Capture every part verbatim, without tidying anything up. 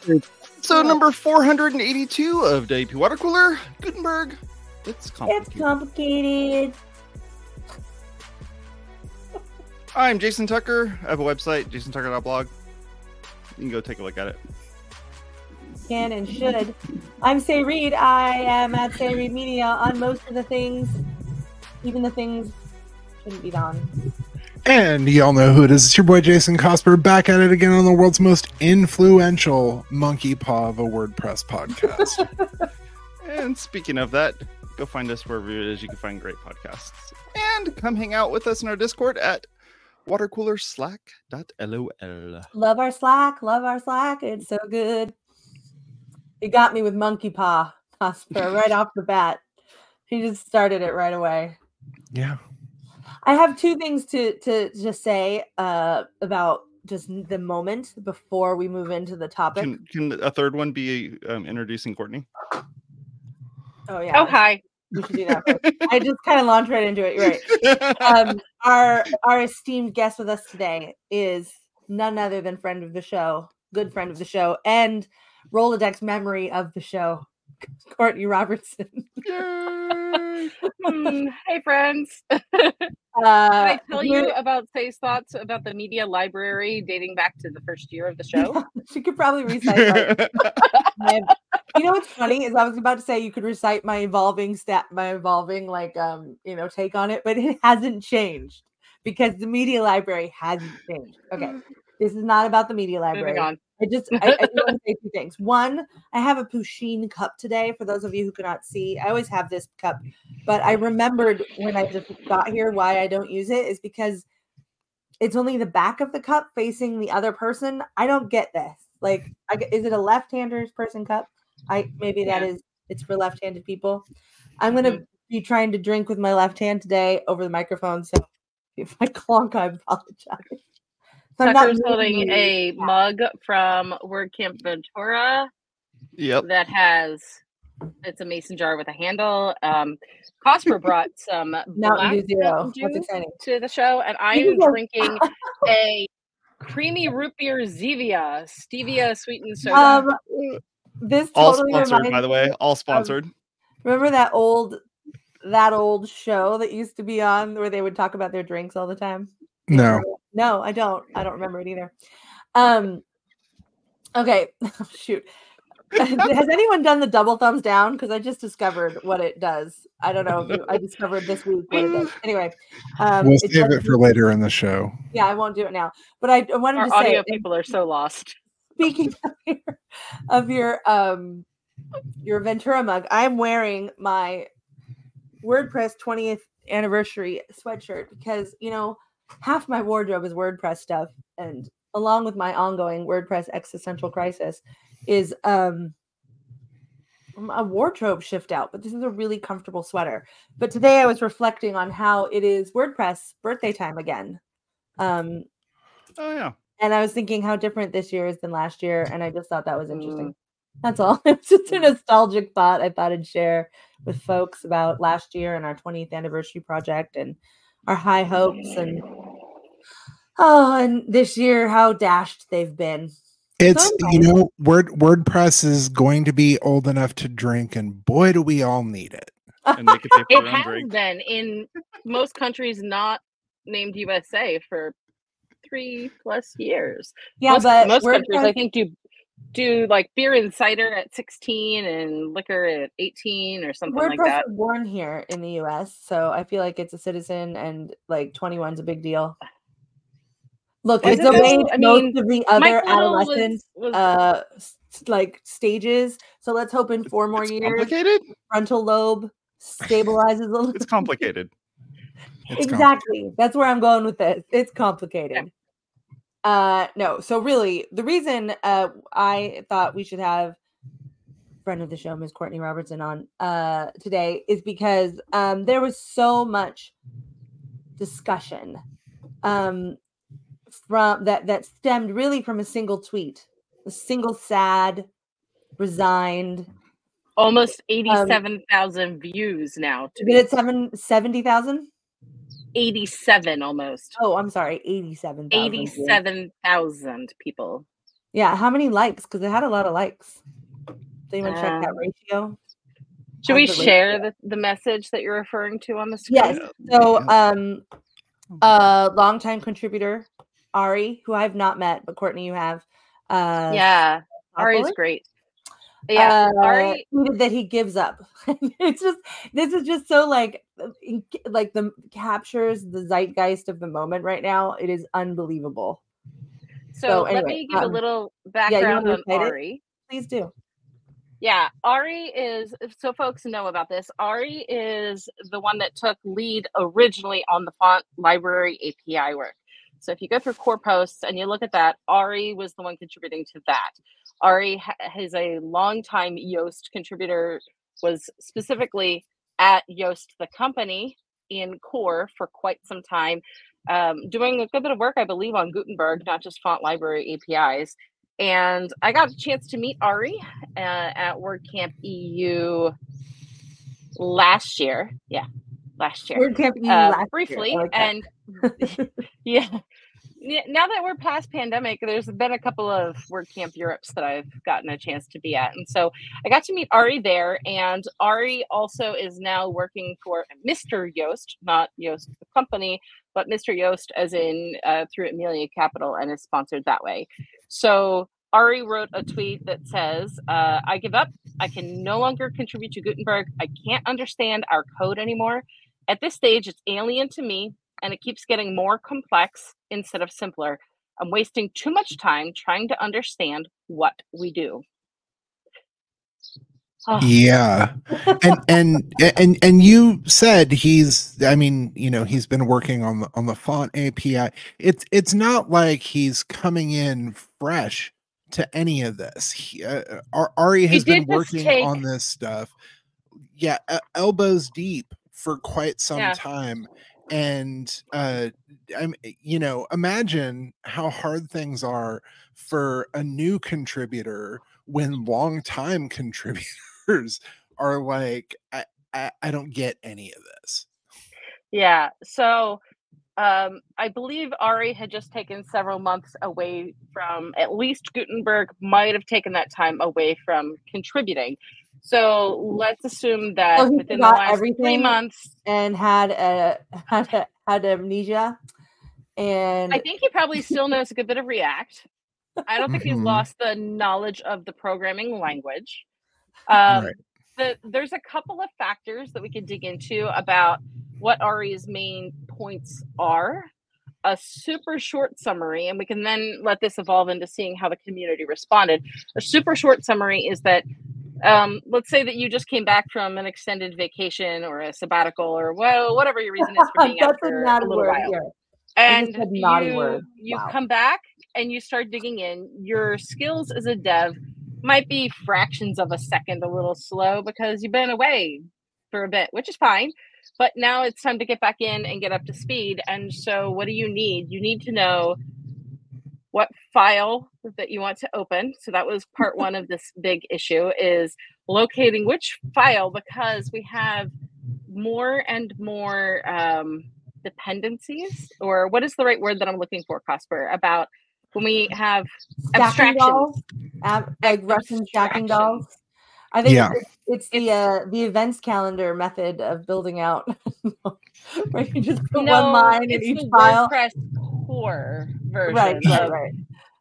So number four hundred eighty-two of W P Water Cooler, Gutenberg. It's complicated. It's complicated. I'm Jason Tucker. I have a website, jason tucker dot blog. You can go take a look at it. Can and should. I'm Say Reed. I am at Say Reed Media on most of the things, even the things shouldn't be on. And y'all know who it is. It's your boy Jason Cosper back at it again on the world's most influential monkey paw of a WordPress podcast. And speaking of that, go find us wherever it is you can find great podcasts. And come hang out with us in our Discord at watercooler slack dot lol. Love our Slack. Love our Slack. It's so good. He got me with monkey paw, Cosper, right off the bat. He just started it right away. Yeah. I have two things to to just say uh, about just the moment before we move into the topic. Can, can a third one be um, introducing Courtney? Oh yeah. Oh hi. We should do that first. I just kind of launched right into it. You're right. Um, our our esteemed guest with us today is none other than friend of the show, good friend of the show, and Rolodex memory of the show, Courtney Robertson. Yay! Hmm, hey friends. Uh, Can I tell you about Say's thoughts about the media library dating back to the first year of the show? She could probably recite. Like, my, you know what's funny is I was about to say you could recite my evolving stat, my evolving like um you know take on it, but it hasn't changed because the media library hasn't changed. Okay, this is not about the media library. Moving on. I just I, I want to say two things. One, I have a Pusheen cup today. For those of you who cannot see, I always have this cup, but I remembered when I just got here why I don't use it is because it's only the back of the cup facing the other person. I don't get this. Like, I, is it a left-hander's person cup? I maybe that Yeah. is. It's for left-handed people. I'm gonna Mhm. be trying to drink with my left hand today over the microphone. So if I clonk, I apologize. So I'm not Tucker's holding moving a you. mug from WordCamp Ventura Yep. that has it's a mason jar with a handle. Um, Cosper brought some Mountain black Dew Zero. Mountain That's Dew exciting. to the show, and I You am guys- drinking a creamy root beer Zevia stevia sweetened soda. Um, this All totally sponsored, reminds by the way. me All of- sponsored. Remember that old that old show that used to be on where they would talk about their drinks all the time? No. No, I don't. I don't remember it either. Um. Okay. Shoot. Has anyone done the double thumbs down? Because I just discovered what it does. I don't know. If you, I discovered this week what it does. Anyway, um, We'll it save does- it for later in the show. Yeah, I won't do it now. But I, I wanted Our to say, audio and people are so lost. speaking of your, of your um your Ventura mug, I'm wearing my WordPress twentieth anniversary sweatshirt because you know half my wardrobe is WordPress stuff, and along with my ongoing WordPress existential crisis is um a wardrobe shift out. But this is a really comfortable sweater. But today I was reflecting on how it is WordPress birthday time again. Um, Oh, yeah. and I was thinking how different this year is than last year, and I just thought that was interesting. Mm. That's all. It was just a nostalgic thought I thought I'd share with folks about last year and our twentieth anniversary project and our high hopes and oh, and this year how dashed they've been. It's, So you nice. know, Word WordPress is going to be old enough to drink, and boy, do we all need it. And they could pay for It their own has drink. been in most countries not named U S A for three plus years. Yeah, most, but most countries, WordPress- I think, do do like beer and cider at sixteen and liquor at eighteen or something WordPress like that. was born here in the U S, so I feel like it's a citizen, and like twenty-one is a big deal. Look, Is it's it though? obeyed I most mean, of the other Mike Little was- adolescent was- uh s- like stages. So let's hope in four more It's years, complicated. frontal lobe stabilizes a little. It's complicated. It's Exactly. That's where I'm going with this. It's complicated. Uh no, so really the reason uh I thought we should have friend of the show, Miss Courtney Robertson, on uh today is because um there was so much discussion um from that that stemmed really from a single tweet, a single sad, resigned. Almost eighty-seven thousand views now. To Is be it seven seventy thousand? eighty-seven almost. Oh, I'm sorry, eighty-seven thousand. eighty-seven thousand people. Yeah, how many likes? Because it had a lot of likes. Did anyone check that Um, ratio? Should How's we the share ratio? the, the message that you're referring to on the screen? Yes. Yeah, So, yeah. um, uh, longtime contributor Ari, who I've not met, but Courtney, you have. Uh, Yeah, Ari's Sophopoulos? great. Yeah, uh, Ari. tweeted that he gives up. It's just this is just so like in- like the captures the zeitgeist of the moment right now. It is unbelievable. So, So let anyway, me give a um, little yeah, you want background to on recite it? Ari. Please do. Yeah, Ari is, so folks know about this, Ari is the one that took lead originally on the font library A P I work. So if you go through core posts and you look at that, Ari was the one contributing to that. Ari ha- is a longtime Yoast contributor, was specifically at Yoast, the company, in core for quite some time, um, doing a good bit of work, I believe, on Gutenberg, not just font library A P Is. And I got a chance to meet Ari uh, at WordCamp E U last year. Yeah, last year. WordCamp E U uh, last year. briefly. I like that. And yeah, now that we're past pandemic, there's been a couple of WordCamp Europes that I've gotten a chance to be at. And so I got to meet Ari there. And Ari also is now working for Mister Yoast, not Yoast the company, but Mister Yoast as in uh, through Amelia Capital, and is sponsored that way. So Ari wrote a tweet that says, uh, I give up. I can no longer contribute to Gutenberg. I can't understand our code anymore. At this stage, it's alien to me, and it keeps getting more complex instead of simpler. I'm wasting too much time trying to understand what we do. Oh. Yeah. And and and and you said he's I mean, you know, he's been working on the on the font A P I. It's it's not like he's coming in fresh to any of this. He, uh, Ari has been working take... on this stuff. Yeah, uh, elbows deep for quite some yeah. time. And uh I'm you know, imagine how hard things are for a new contributor when longtime contributors are like, I, I, I don't get any of this. Yeah. So um, I believe Ari had just taken several months away from, at least Gutenberg might have taken that time away from contributing. So let's assume that so within the last three months and had a had a, had amnesia. And I think he probably still knows a good bit of React. I don't think mm-hmm. he's lost the knowledge of the programming language. Um, right. the, there's a couple of factors that we could dig into about what Ari's main points are. A super short summary, and we can then let this evolve into seeing how the community responded. A super short summary is that um, let's say that you just came back from an extended vacation or a sabbatical or well, whatever your reason is for being out for a little word while. Here. And you, word. you wow. come back and you start digging in. Your skills as a dev might be fractions of a second a little slow because you've been away for a bit, which is fine. But now it's time to get back in and get up to speed. And so what do you need? You need to know what file that you want to open. So that was part one of this big issue, is locating which file, because we have more and more um, dependencies, or what is the right word that I'm looking for, Casper, about when we have stacking abstractions, dolls, ab- like Russian stacking dolls. I think yeah. it's, it's the uh, the events calendar method of building out, where you just put no, one line in each file. WordPress core version. Right, right, of, right.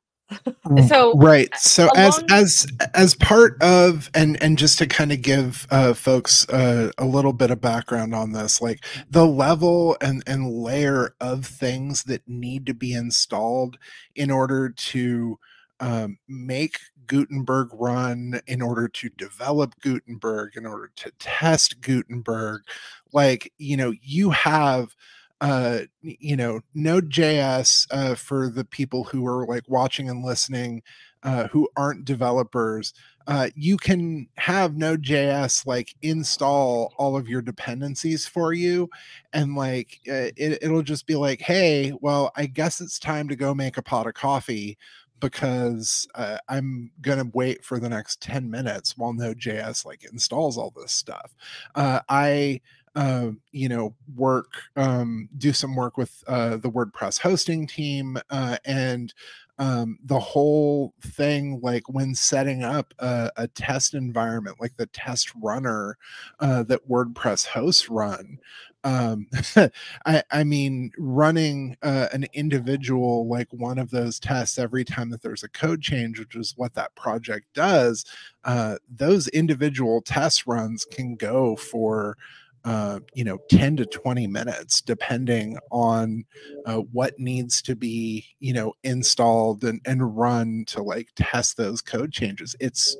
So right so along, as as as part of and and just to kind of give uh folks uh, a little bit of background on this, like the level and and layer of things that need to be installed in order to um make Gutenberg run, in order to develop Gutenberg, in order to test Gutenberg, like, you know, you have uh you know Node.js, uh for the people who are like watching and listening uh who aren't developers, uh you can have Node.js like install all of your dependencies for you, and like uh, it, it'll just be like, hey, well, I guess it's time to go make a pot of coffee, because uh, I'm gonna wait for the next ten minutes while Node.js like installs all this stuff. uh I Uh, you know, work, um, do some work with uh, the WordPress hosting team, uh, and um, the whole thing, like when setting up a, a test environment, like the test runner uh, that WordPress hosts run. Um, I, I mean, running uh, an individual, like one of those tests every time that there's a code change, which is what that project does, uh, those individual test runs can go for Uh, you know, ten to twenty minutes, depending on uh, what needs to be, you know, installed and, and run to like test those code changes. It's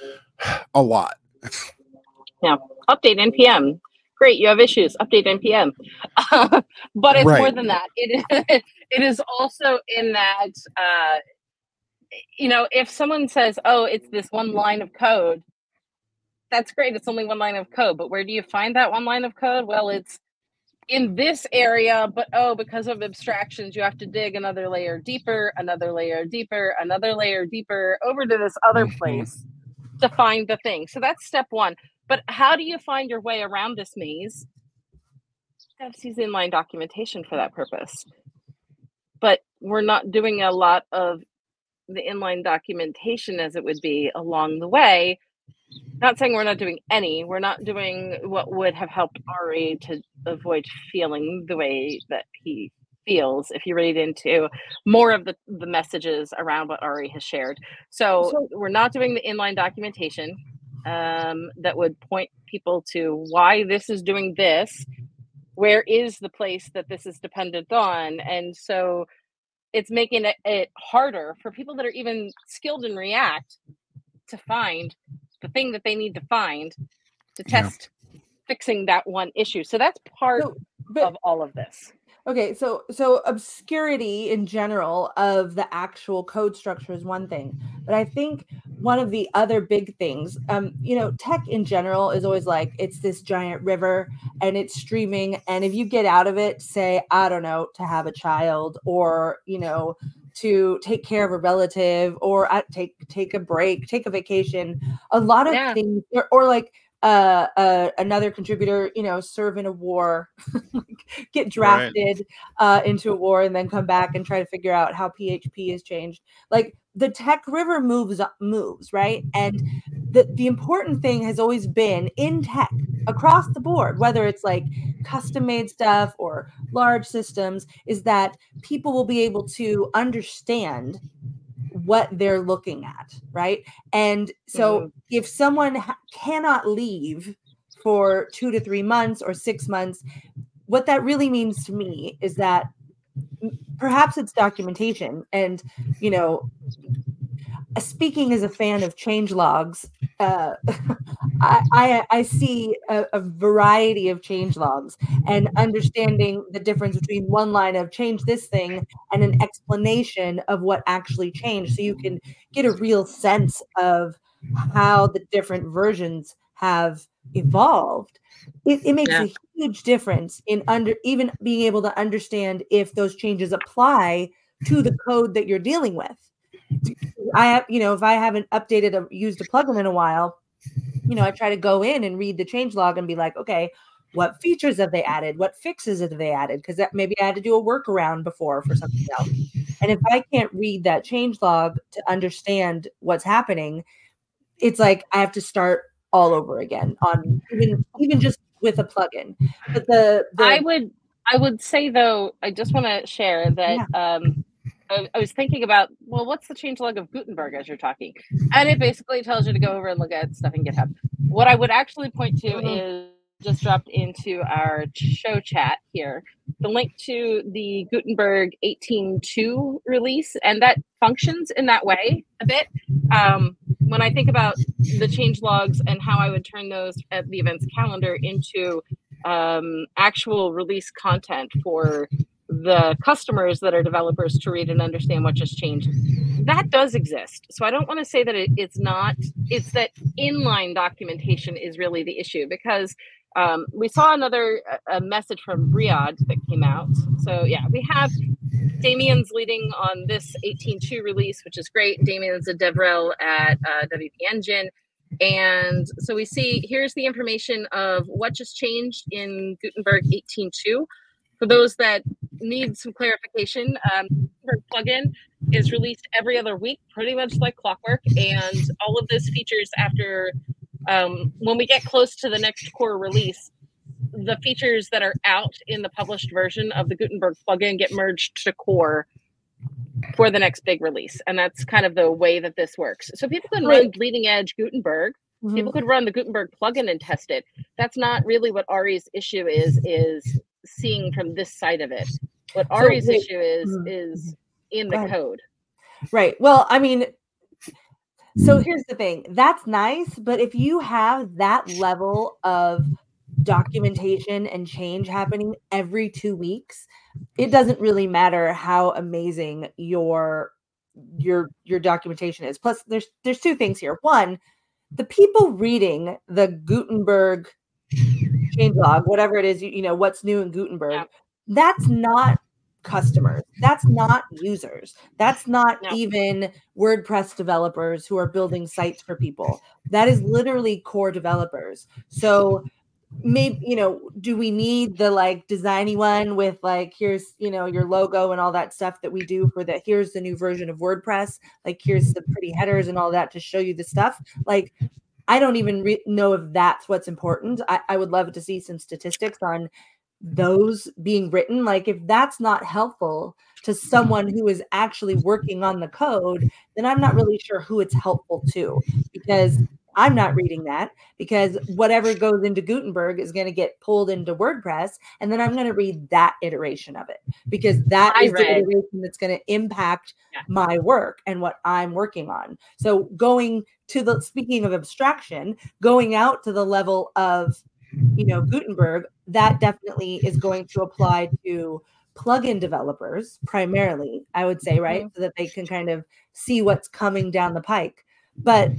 a lot. Yeah. Update N P M. Great, you have issues. Update N P M. Uh, but it's Right. more than that. It is, it is also in that, uh, you know, if someone says, oh, it's this one line of code, that's great. It's only one line of code, but where do you find that one line of code? Well, it's in this area, but oh, because of abstractions, you have to dig another layer deeper, another layer deeper, another layer deeper over to this other Mhm. place to find the thing. So that's step one. But how do you find your way around this maze? You have to use inline documentation for that purpose. But we're not doing a lot of the inline documentation as it would be along the way. Not saying we're not doing any, we're not doing what would have helped Ari to avoid feeling the way that he feels if you read into more of the, the messages around what Ari has shared. So, So- we're not doing the inline documentation um, that would point people to why this is doing this, where is the place that this is dependent on, and so it's making it, it harder for people that are even skilled in React to find the thing that they need to find to Yeah. test fixing that one issue. So that's part So, but of all of this. okay, so so obscurity in general of the actual code structure is one thing, but I think one of the other big things, um, you know, tech in general is always like it's this giant river and it's streaming, and if you get out of it, say I don't know, to have a child or you know to take care of a relative or uh, take take a break, take a vacation, a lot of Yeah. things, or, or like uh, uh, another contributor, you know, serve in a war, like, get drafted uh, into a war and then come back and try to figure out how P H P has changed. Like the tech river moves up, moves, right? And the, the important thing has always been in tech across the board, whether it's like custom made stuff or large systems, is that people will be able to understand what they're looking at, right? And so Mhm. if someone ha- cannot leave for two to three months or six months, what that really means to me is that m- perhaps it's documentation. And, you know, speaking as a fan of change logs, uh, I, I I see a, a variety of change logs and understanding the difference between one line of change this thing and an explanation of what actually changed, so you can get a real sense of how the different versions have evolved. It, it makes Yeah. a huge difference in under even being able to understand if those changes apply to the code that you're dealing with. I have, you know, if I haven't updated or used a plugin in a while, you know, I try to go in and read the changelog and be like, okay, what features have they added? What fixes have they added? Because that maybe I had to do a workaround before for something else. And if I can't read that changelog to understand what's happening, it's like I have to start all over again on even even just with a plugin. But the the I would I would say though, I just want to share that Yeah. um, I, I was thinking about, well, what's the changelog of Gutenberg as you're talking? And it basically tells you to go over and look at stuff in GitHub. What I would actually point to Mhm. is just dropped into our show chat here the link to the Gutenberg eighteen point two release, and that functions in that way a bit. Um, when I think about the change logs and how I would turn those at the events calendar into um, actual release content for the customers that are developers to read and understand what just changed, that does exist. So I don't want to say that it, it's not, it's that inline documentation is really the issue, because um, we saw another a message from Riyadh that came out. So yeah, we have Damien's leading on this eighteen point two release, which is great. Damien's a DevRel at uh, W P Engine. And so we see, here's the information of what just changed in Gutenberg eighteen point two. For those that need some clarification, um, for plugin, is released every other week, pretty much like clockwork. And all of those features after, um, when we get close to the next core release, the features that are out in the published version of the Gutenberg plugin get merged to core for the next big release. And that's kind of the way that this works. So people can run bleeding edge Gutenberg. Mm-hmm. People could run the Gutenberg plugin and test it. That's not really what Ari's issue is, is seeing from this side of it. What Ari's so, issue is, mm-hmm. is in the right. code. Right. Well, I mean, so here's the thing. That's nice. But if you have that level of documentation and change happening every two weeks, it doesn't really matter how amazing your your your documentation is. Plus, there's there's two things here. One, the people reading the Gutenberg changelog, whatever it is, you, you know, what's new in Gutenberg, yeah. that's not customers. That's not users. That's not no. even WordPress developers who are building sites for people. That is literally core developers. So maybe, you know, do we need the like designy one with like, here's, you know, your logo and all that stuff that we do for that? Here's the new version of WordPress. Like, here's the pretty headers and all that to show you the stuff. Like, I don't even re- know if that's what's important. I, I would love to see some statistics on those being written. Like, if that's not helpful to someone who is actually working on the code, then I'm not really sure who it's helpful to, because I'm not reading that, because whatever goes into Gutenberg is going to get pulled into WordPress, and then I'm going to read that iteration of it, because that I is read. the iteration that's going to impact yeah. my work and what I'm working on. So going to the, speaking of abstraction, going out to the level of, you know, Gutenberg, that definitely is going to apply to plugin developers primarily, I would say, right? Mm-hmm. So that they can kind of see what's coming down the pike. But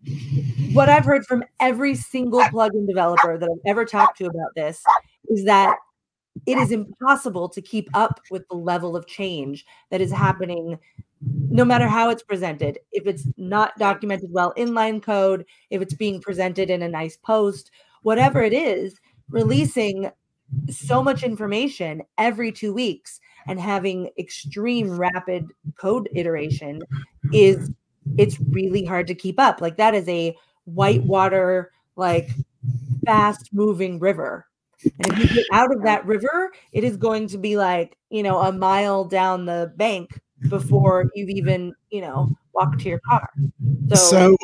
what I've heard from every single plugin developer that I've ever talked to about this is that it is impossible to keep up with the level of change that is happening, no matter how it's presented. If it's not documented well, inline code, if it's being presented in a nice post, whatever it is, releasing so much information every two weeks and having extreme rapid code iteration is, it's really hard to keep up. Like, that is a whitewater, like fast moving river. And if you get out of that river, it is going to be like, you know, a mile down the bank before you've even, you know, walked to your car. So, so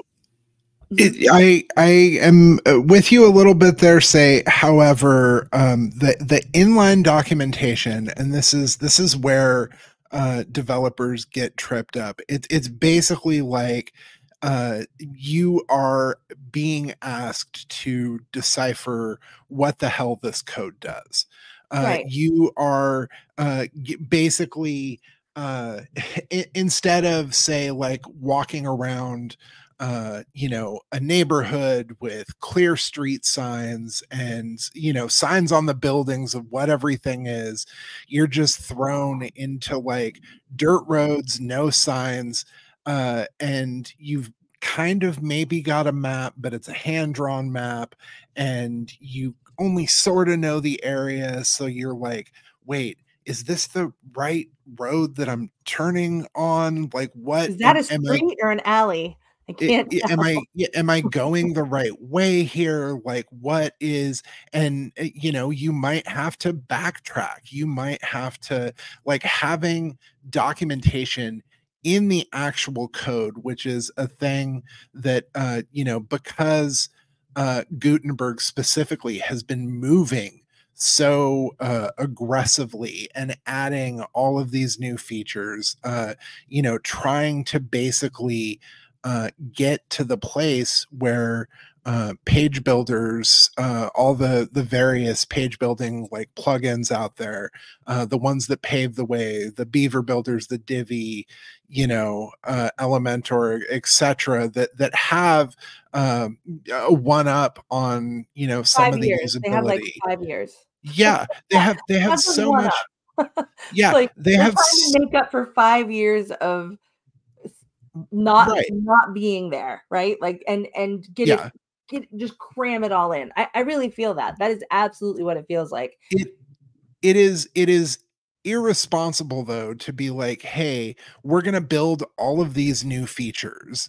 it, I I am with you a little bit there. Say, however, um, the the inline documentation, and this is this is where uh, developers get tripped up. It, it's basically like uh, you are being asked to decipher what the hell this code does. Uh, right. You are uh, basically uh, instead of, say, like walking around Uh, you know, a neighborhood with clear street signs and, you know, signs on the buildings of what everything is, you're just thrown into like dirt roads, no signs, uh, and you've kind of maybe got a map, but it's a hand-drawn map, and you only sort of know the area. So you're like, wait, is this the right road that I'm turning on? Like, what? Is that am, a street I, or an alley? I can't it, am I am I going the right way here? Like, what is, and you know, you might have to backtrack. You might have to, like, having documentation in the actual code, which is a thing that uh, you know, because uh, Gutenberg specifically has been moving so uh, aggressively and adding all of these new features, uh, you know, trying to basically Uh, get to the place where uh, page builders, uh, all the the various page building like plugins out there, uh, the ones that pave the way, the Beaver builders, the Divi, you know, uh, Elementor, et cetera, that that have um, a one up on, you know, some five of the years. usability. They have like five years. Yeah, they have they have so much. Yeah, like, they have trying to make up for five years of not right. not being there, right? Like, and and get yeah. it get just cram it all in. I, I really feel that. That is absolutely what it feels like. It it is it is irresponsible though to be like, hey, we're going to build all of these new features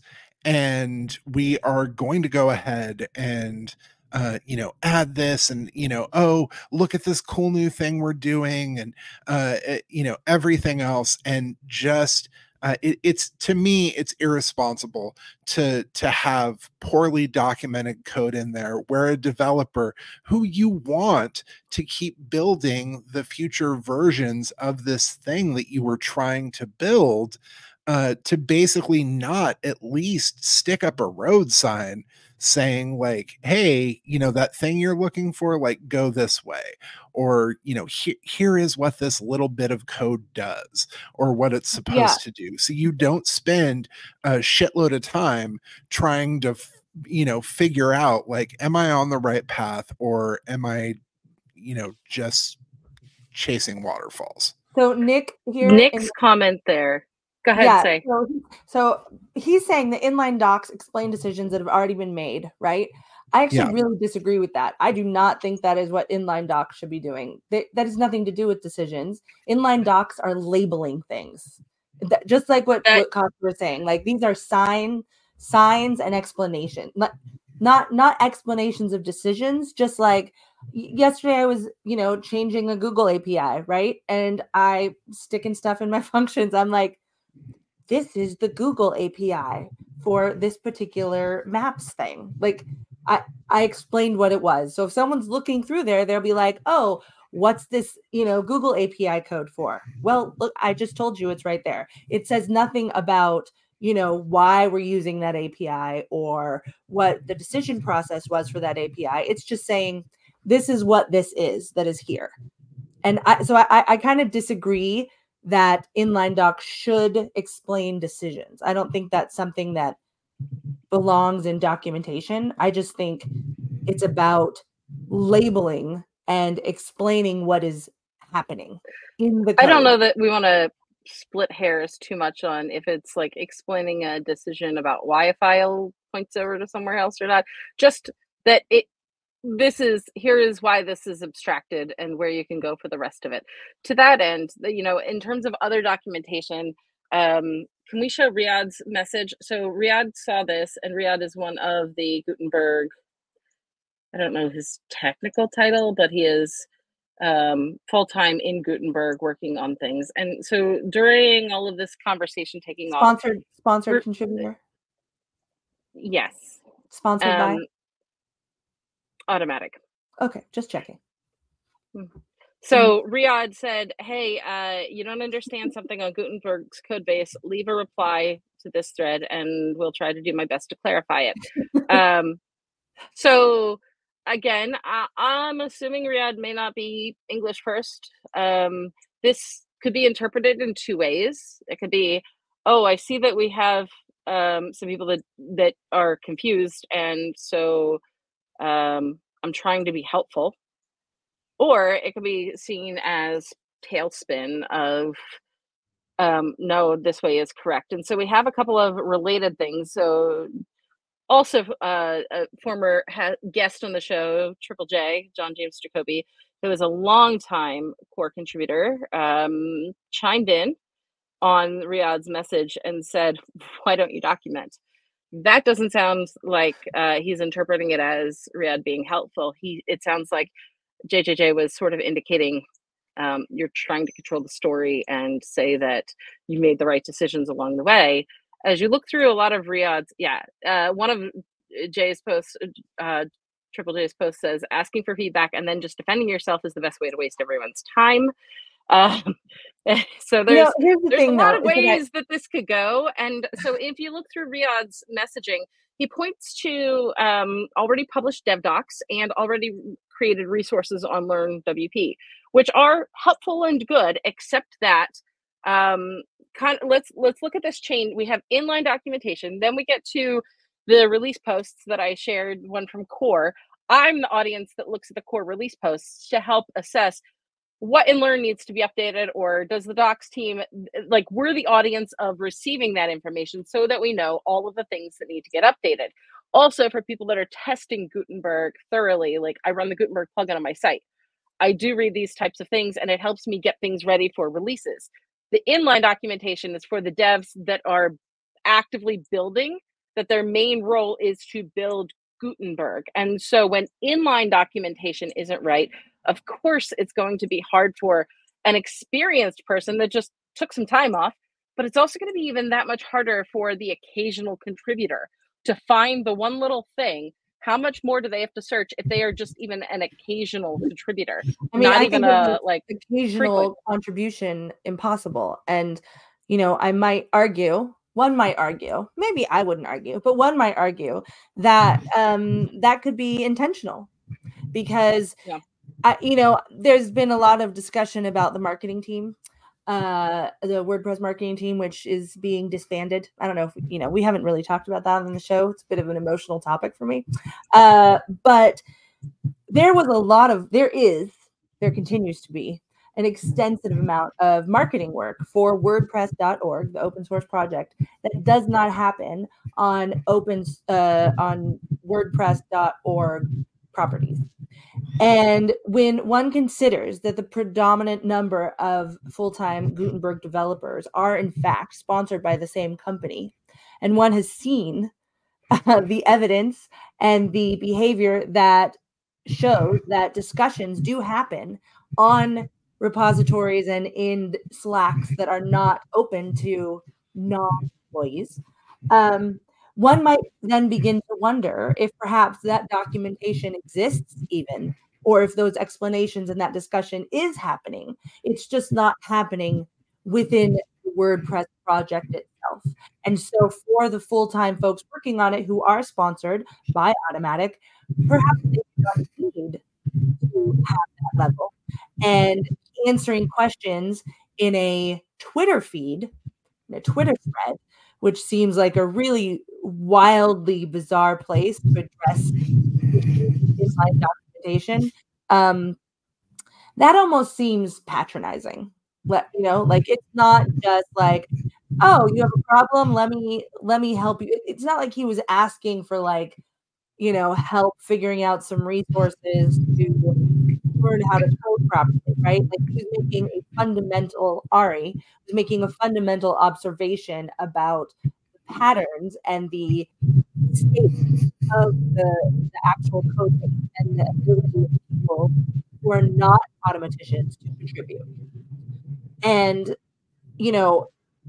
and we are going to go ahead and uh, you know, add this and, you know, oh, look at this cool new thing we're doing and, uh, it, you know, everything else. And just, uh, it, it's, to me, it's irresponsible to, to have poorly documented code in there where a developer who you want to keep building the future versions of this thing that you were trying to build, uh, to basically not at least stick up a road sign saying like, hey, you know, that thing you're looking for, like, go this way, or, you know, he- here is what this little bit of code does or what it's supposed Yeah. to do. So you don't spend a shitload of time trying to, f- you know, figure out like, am I on the right path or am I, you know, just chasing waterfalls? So Nick here, Nick's in, comment there. Go ahead, yeah. say. So, so he's saying the inline docs explain decisions that have already been made, right? I actually Yeah. really disagree with that. I do not think that is what inline docs should be doing. That, that has nothing to do with decisions. Inline docs are labeling things, that, just like what That- what Costa was saying. Like these are sign signs and explanation, not not not explanations of decisions. Just like y- yesterday, I was you know changing a Google A P I, right? And I sticking stuff in my functions. I'm like, this is the Google A P I for this particular maps thing. Like I, I explained what it was. So if someone's looking through there, they'll be like, oh, what's this, you know, Google A P I code for? Well, look, I just told you it's right there. It says nothing about, you know, why we're using that A P I or what the decision process was for that A P I. It's just saying, this is what this is that is here. And I, so I, I kind of disagree that inline docs should explain decisions. I don't think that's something that belongs in documentation. I just think it's about labeling and explaining what is happening in the code. I don't know that we want to split hairs too much on if it's like explaining a decision about why a file points over to somewhere else or not. Just that it this is here is why this is abstracted and where you can go for the rest of it. To that end, you know, in terms of other documentation, um, can we show Riyadh's message? So Riyadh saw this, and Riyadh is one of the Gutenberg, I don't know his technical title, but he is um, full-time in Gutenberg working on things. And so during all of this conversation taking off, Sponsored, sponsored We're- contributor, yes, sponsored by. um, automatic. Okay, just checking. So Riyadh said, hey, uh, you don't understand something on Gutenberg's code base, leave a reply to this thread and we'll try to do my best to clarify it. um, so again, I, I'm assuming Riyadh may not be English first. Um, this could be interpreted in two ways. It could be, oh, I see that we have um, some people that, that are confused, and so um, I'm trying to be helpful. Or it could be seen as tailspin of, um, no, this way is correct. And so we have a couple of related things. So also uh, a former ha- guest on the show, Triple J, John James Jacoby, who is a longtime core contributor, um, chimed in on Riyadh's message and said, why don't you document? That doesn't sound like uh, he's interpreting it as Riyadh being helpful. He, it sounds like J J J was sort of indicating um, you're trying to control the story and say that you made the right decisions along the way. As you look through a lot of Riyadh's, yeah, uh, one of Jay's posts, uh, Triple J's post says, asking for feedback and then just defending yourself is the best way to waste everyone's time. Um, so there's, you know, here's the there's thing, a lot though, of is that I- ways that this could go. And so if you look through Riyadh's messaging, he points to um, already published dev docs and already created resources on Learn W P, which are helpful and good, except that um, kind of, let's let's look at this chain. We have inline documentation, then we get to the release posts that I shared, one from Core. I'm the audience that looks at the Core release posts to help assess what in Learn needs to be updated, or does the docs team, like, we're the audience of receiving that information so that we know all of the things that need to get updated. Also, for people that are testing Gutenberg thoroughly, like I run the Gutenberg plugin on my site. I do read these types of things, and it helps me get things ready for releases. The inline documentation is for the devs that are actively building, that their main role is to build Gutenberg. And so when inline documentation isn't right, of course, it's going to be hard for an experienced person that just took some time off, but it's also going to be even that much harder for the occasional contributor to find the one little thing. How much more do they have to search if they are just even an occasional contributor? I mean, not I even think a like occasional frequent. contribution impossible. And, you know, I might argue, one might argue, maybe I wouldn't argue, but one might argue that um, that could be intentional because, Yeah. I, you know, there's been a lot of discussion about the marketing team, uh, the WordPress marketing team, which is being disbanded. I don't know if, you know, we haven't really talked about that on the show. It's a bit of an emotional topic for me. Uh, but there was a lot of, there is, there continues to be an extensive amount of marketing work for WordPress dot org, the open source project, that does not happen on open uh, on WordPress dot org properties. And when one considers that the predominant number of full-time Gutenberg developers are in fact sponsored by the same company, and one has seen uh, the evidence and the behavior that shows that discussions do happen on repositories and in Slacks that are not open to non-employees, um, one might then begin to wonder if perhaps that documentation exists even, or if those explanations and that discussion is happening. It's just not happening within the WordPress project itself. And so for the full-time folks working on it who are sponsored by Automattic, perhaps they don't need to have that level. And answering questions in a Twitter feed, in a Twitter thread, which seems like a really wildly bizarre place to address inline documentation, um, that almost seems patronizing. Let you know, like it's not just like, oh, you have a problem, let me let me help you. It's not like he was asking for like, you know, help figuring out some resources to learn how to code properly, right? Like he was making a fundamental, Ari was making a fundamental observation about the patterns and the state of the, the actual code base and the ability of people who are not automaticians to contribute. And, you know,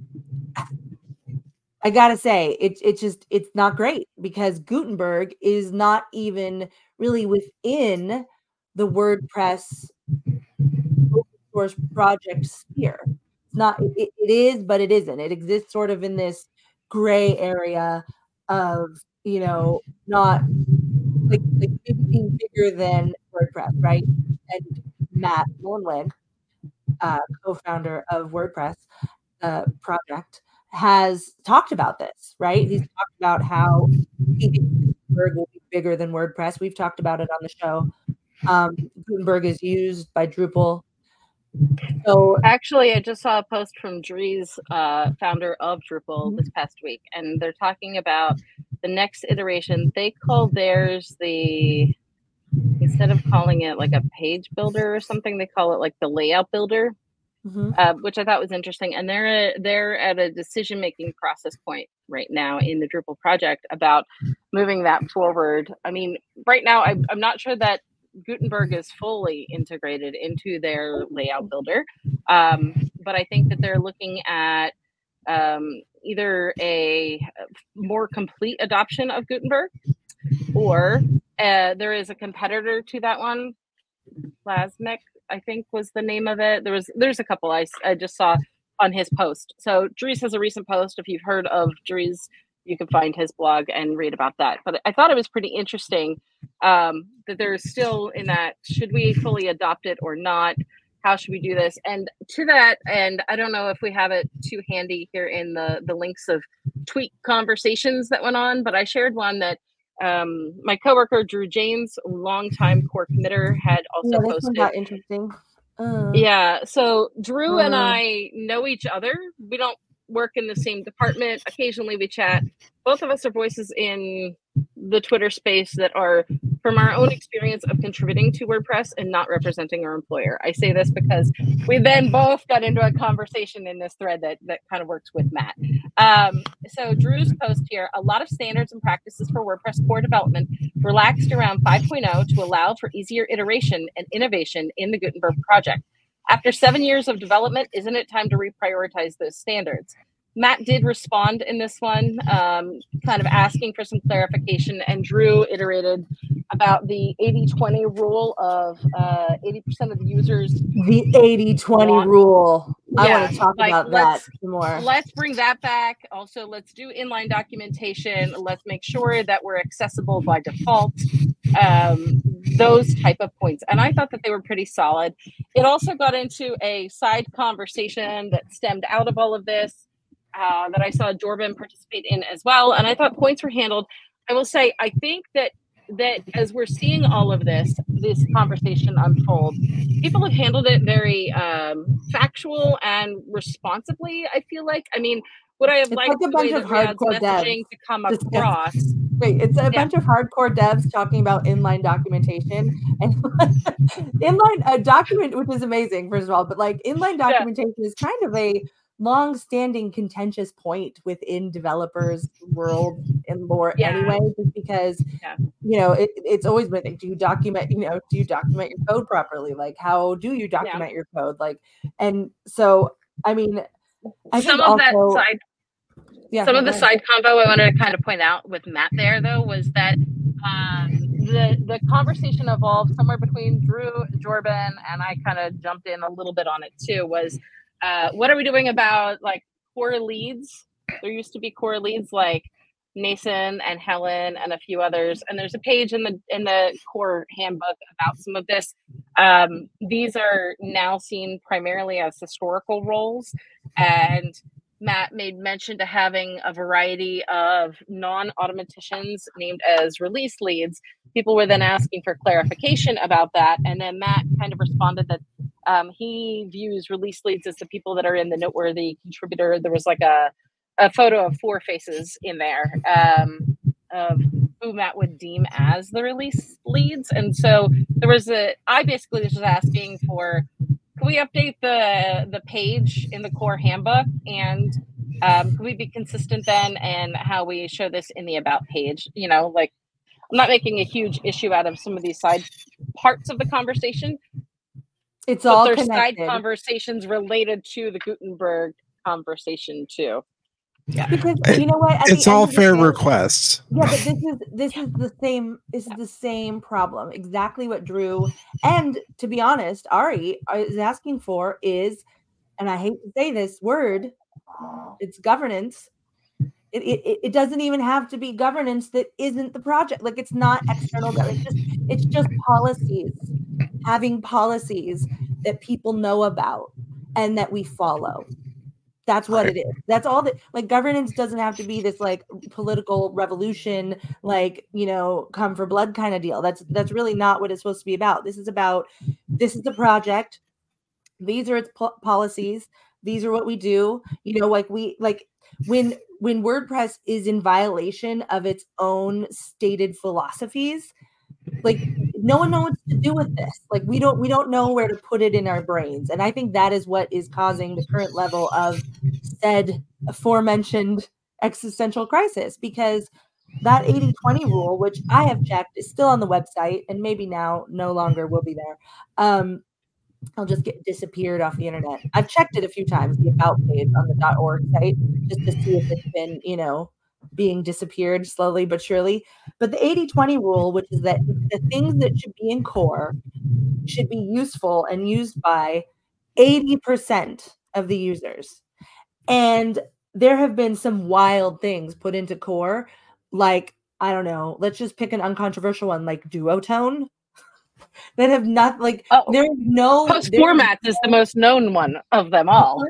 I gotta say, it's it's just it's not great because Gutenberg is not even really within the WordPress open source project sphere. It's not. It, it is, but it isn't. It exists sort of in this gray area of, you know, not like, like maybe being bigger than WordPress, right? And Matt Mullenweg, uh, co-founder of WordPress uh, project, has talked about this, right? He's talked about how he thinks Gutenberg will be bigger than WordPress. We've talked about it on the show. Um, Gutenberg is used by Drupal. So actually, I just saw a post from Dries, uh, founder of Drupal, mm-hmm. this past week, and they're talking about the next iteration. They call theirs the, instead of calling it like a page builder or something, they call it like the layout builder. Mm-hmm. Uh, which I thought was interesting. And they're they're at a decision-making process point right now in the Drupal project about moving that forward. I mean, right now, I, I'm not sure that Gutenberg is fully integrated into their layout builder, um, but I think that they're looking at um, either a more complete adoption of Gutenberg, or uh, there is a competitor to that one, Plasmic, I think was the name of it. There was, there's a couple I, I just saw on his post. So Dries has a recent post. If you've heard of Dries, you can find his blog and read about that. But I thought it was pretty interesting um, that there's still in that, should we fully adopt it or not? How should we do this? And to that, and I don't know if we have it too handy here in the, the links of tweet conversations that went on, but I shared one that um my coworker Drew James, longtime core committer, had also yeah, this posted. Got interesting. Uh, yeah, so Drew uh, and I know each other. We don't work in the same department. Occasionally we chat. Both of us are voices in the Twitter space that are from our own experience of contributing to WordPress and not representing our employer. I say this because we then both got into a conversation in this thread that, that kind of works with Matt. Um, so Drew's post here, a lot of standards and practices for WordPress core development relaxed around five point oh to allow for easier iteration and innovation in the Gutenberg project. After seven years of development, isn't it time to reprioritize those standards? Matt did respond in this one, um, kind of asking for some clarification, and Drew iterated about the eighty twenty rule of uh, eighty percent of the users. The eighty twenty want, rule. I yeah, want to talk like, about that more. Let's bring that back. Also, let's do inline documentation. Let's make sure that we're accessible by default. Um, those type of points. And I thought that they were pretty solid. It also got into a side conversation that stemmed out of all of this. Uh, that I saw Jorben participate in as well, and I thought points were handled. I will say, I think that that as we're seeing all of this, this conversation unfold, people have handled it very um, factual and responsibly. I feel like, I mean, would I have it's liked like a the bunch way of that hardcore Riyadh's messaging devs to come Just- across? Wait, it's a Yeah. bunch of hardcore devs talking about inline documentation and inline uh, document, which is amazing, first of all, but like inline documentation is kind of a long-standing contentious point within developers world and lore Yeah. anyway, just because Yeah. you know it, it's always been like, do you document you know do you document your code properly? Like, how do you document your code? Like, and so I mean, I Some think of that also, side yeah, Some of the go ahead. side combo I wanted to kind of point out with Matt there, though, was that um, the the conversation evolved somewhere between Drew, Jorben, and I kind of jumped in a little bit on it too. Was uh, what are we doing about like core leads? There used to be core leads like Nason and Helen and a few others, and there's a page in the in the core handbook about some of this. Um, these are now seen primarily as historical roles, and Matt made mention to having a variety of non-automaticians named as release leads. People were then asking for clarification about that. And then Matt kind of responded that um, he views release leads as the people that are in the noteworthy contributor. There was like a, a photo of four faces in there um, of who Matt would deem as the release leads. And so there was a, I basically was just asking for, can we update the the page in the core handbook, and um, can we be consistent then in how we show this in the about page? You know, like I'm not making a huge issue out of some of these side parts of the conversation. It's but all there's connected. side conversations related to the Gutenberg conversation too. Yeah, because you know what? At It's the end all of the fair day- requests. Yeah, but this is this is the same. This is the same problem. Exactly what Drew and, to be honest, Ari is asking for is, and I hate to say this word, it's governance. It, it it doesn't even have to be governance that isn't the project. Like, it's not external governance. It's just it's just policies. Having policies that people know about and that we follow. That's what Right. it is. That's all that, like, governance doesn't have to be this like political revolution, like, you know, come for blood kind of deal. That's that's really not what it's supposed to be about. This is about, this is the project. These are its po- policies. These are what we do. You know, like we like when when WordPress is in violation of its own stated philosophies, like no one knows what to do with this. Like we don't we don't know where to put it in our brains. And I think that is what is causing the current level of said aforementioned existential crisis, because that eighty twenty rule, which I have checked, is still on the website and maybe now no longer will be there. Um, I'll just get disappeared off the internet. I've checked it a few times, the about page on the .org site, just to see if it's been, you know, being disappeared slowly but surely. But the eighty twenty rule, which is that the things that should be in core should be useful and used by eighty percent of the users. And there have been some wild things put into core, like, I don't know, let's just pick an uncontroversial one, like duotone, that have not, like, Oh, there's no... Post there's formats is the most known one of them all.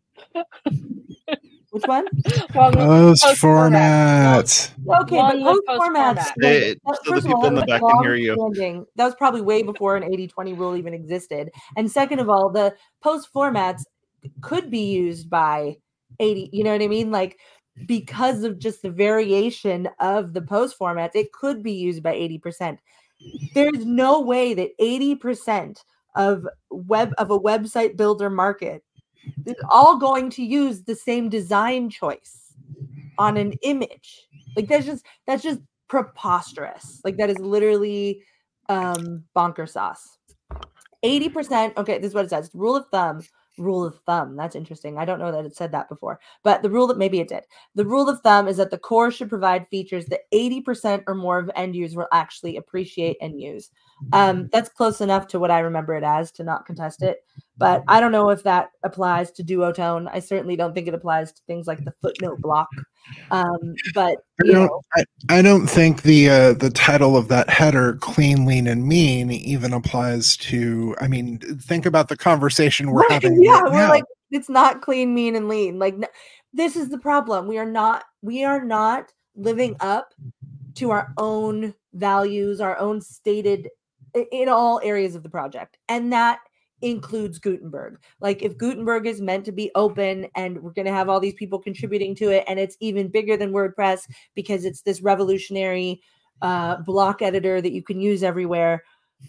Which one? Well, Post post format. Okay, Long but live post post formats. format. Hey, like, so the first of all, people in that the was back can hear you. long-standing. That was probably way before an eighty twenty rule even existed. And second of all, the post formats could be used by eighty. You know what I mean? Like, because of just the variation of the post formats, it could be used by eighty percent. There's no way that eighty percent of web of a website builder market is all going to use the same design choice on an image. Like that's just that's just preposterous. Like that is literally um bonker sauce. eighty percent. Okay, this is what it says. Rule of thumb. Rule of thumb. That's interesting. I don't know that it said that before, but the rule that maybe it did. The rule of thumb is that the core should provide features that eighty percent or more of end users will actually appreciate and use. Um, that's close enough to what I remember it as to not contest it, but I don't know if that applies to duotone. I certainly don't think it applies to things like the footnote block. Um, but you I don't, know, I, I don't think the uh, the title of that header, "Clean, Lean, and Mean," even applies to. I mean, think about the conversation we're right, having. yeah, right we're now. like, it's not clean, mean, and lean. Like, this is the problem. We are not. We are not living up to our own values, our own stated in all areas of the project, and that includes Gutenberg. Like if Gutenberg is meant to be open and we're going to have all these people contributing to it, and it's even bigger than WordPress because it's this revolutionary uh, block editor that you can use everywhere,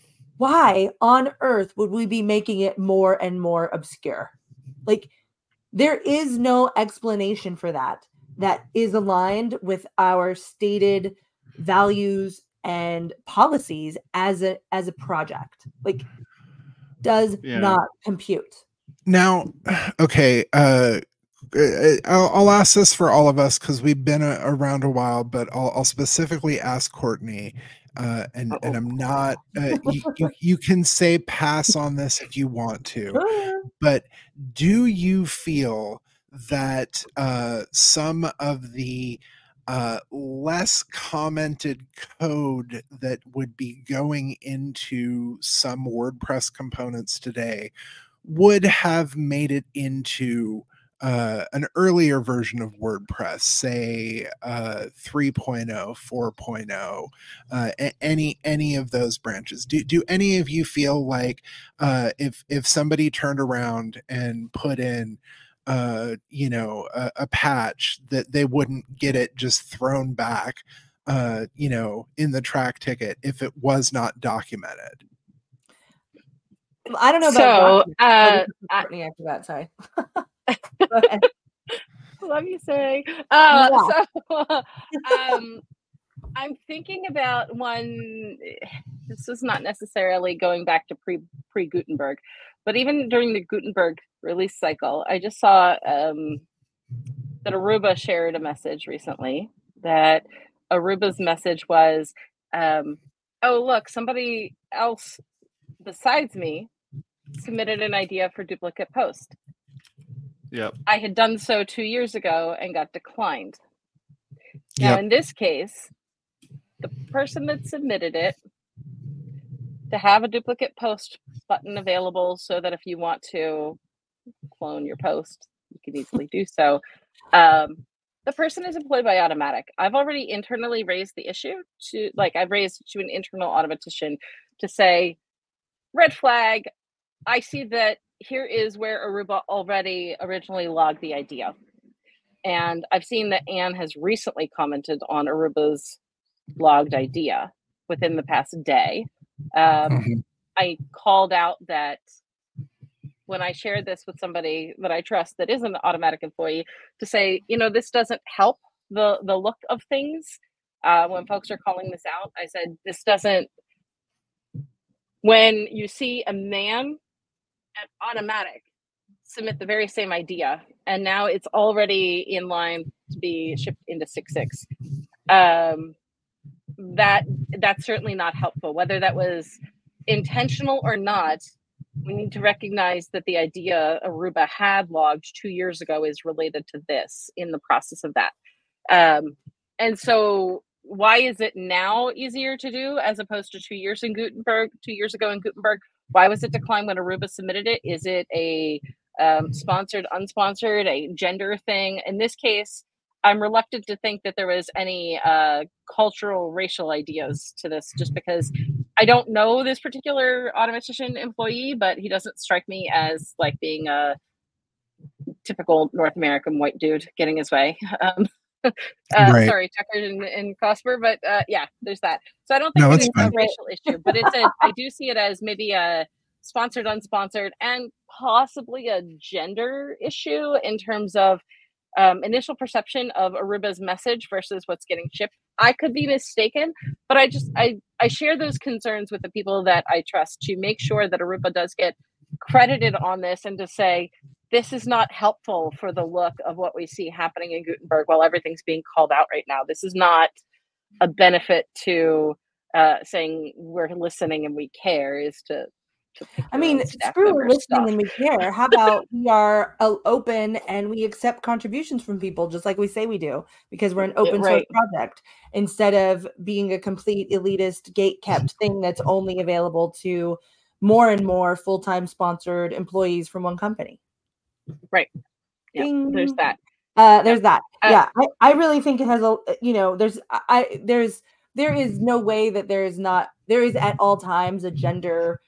why on earth would we be making it more and more obscure? Like there is no explanation for that that is aligned with our stated values and policies as a as a project. Like does Yeah. not compute. Now, okay, uh, I'll, I'll ask this for all of us because we've been a, around a while, but I'll, I'll specifically ask Courtney, uh, and Uh-oh. and I'm not. Uh, you, you you can say pass on this if you want to, but do you feel that uh, some of the uh, less commented code that would be going into some WordPress components today would have made it into uh, an earlier version of WordPress, say uh, three point oh, four point oh, uh, any any of those branches? Do do any of you feel like uh, if if somebody turned around and put in uh, you know a, a patch that they wouldn't get it just thrown back, uh, you know, in the track ticket if it was not documented? I don't know So, about uh, uh, Courtney after that. Sorry. Go ahead. love you, say. Uh, Yeah. So, um, I'm thinking about one. This is not necessarily going back to pre pre Gutenberg, but even during the Gutenberg release cycle, I just saw um, that Aruba shared a message recently. That Aruba's message was, um, "Oh, look, somebody else besides me submitted an idea for duplicate post. Yep. I had done so two years ago and got declined." Now, Yep. in this case, the person that submitted it to have a duplicate post button available so that if you want to clone your post, you can easily do so. Um, the person is employed by Automattic. I've already internally raised the issue to, like, I've raised to an internal automatician to say, red flag, I see that here is where Aruba already originally logged the idea. And I've seen that Anne has recently commented on Aruba's logged idea within the past day. Um, Mhm. I called out that when I shared this with somebody that I trust that is an Automattic employee, to say, you know, this doesn't help the, the look of things. Uh, when folks are calling this out, I said, this doesn't, when you see a man at Automattic submit the very same idea, and now it's already in line to be shipped into six six. Um, that that's certainly not helpful. Whether that was intentional or not, we need to recognize that the idea Aruba had logged two years ago is related to this in the process of that. Um, and so why is it now easier to do as opposed to two years in Gutenberg, two years ago in Gutenberg? Why was it declined when Aruba submitted it? Is it a um, sponsored, unsponsored, a gender thing? In this case, I'm reluctant to think that there was any uh, cultural, racial ideas to this, just because I don't know this particular automatician employee, but he doesn't strike me as like being a typical North American white dude getting his way. Um, uh, Right. Sorry, Tucker and, and Cosper, but uh, yeah, there's that. So I don't think No, it's it's a fine. racial issue, but it's a. I do see it as maybe a sponsored, unsponsored, and possibly a gender issue in terms of um, initial perception of Aruba's message versus what's getting shipped. I could be mistaken, but I just I I share those concerns with the people that I trust to make sure that Aruba does get credited on this and to say this is not helpful for the look of what we see happening in Gutenberg while everything's being called out right now. This is not a benefit to uh, saying we're listening and we care is to to pick I your mean, own staff screw member listening stuff. and we care. How about we are uh, open and we accept contributions from people just like we say we do because we're an open source Right. project instead of being a complete elitist gate-kept thing that's only available to more and more full-time sponsored employees from one company. Right. Yeah, Ding. there's that. Uh, there's that. Uh, Yeah, I, I really think it has a, you know, there's, I, there's, there is no way that there is not, there is at all times a gender